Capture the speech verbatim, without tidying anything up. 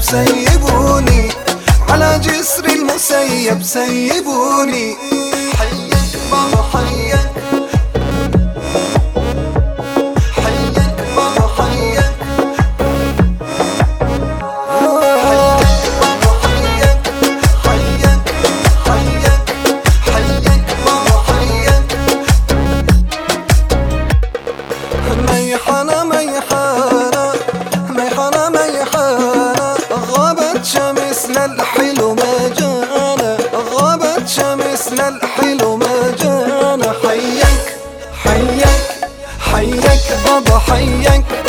سيبوني على جسر المسيب سيبوني. حيك بابا حيك، حيك بابا حيك، حيك بابا حيك، حيك حيك حيك بابا حيك. ميحانة ميحانة ميحانة ميحانة، غابت شمسنا الحلو ما جانا، غابت شمسنا الحلو ما جانا. حيك حيك حيك بابا حيك.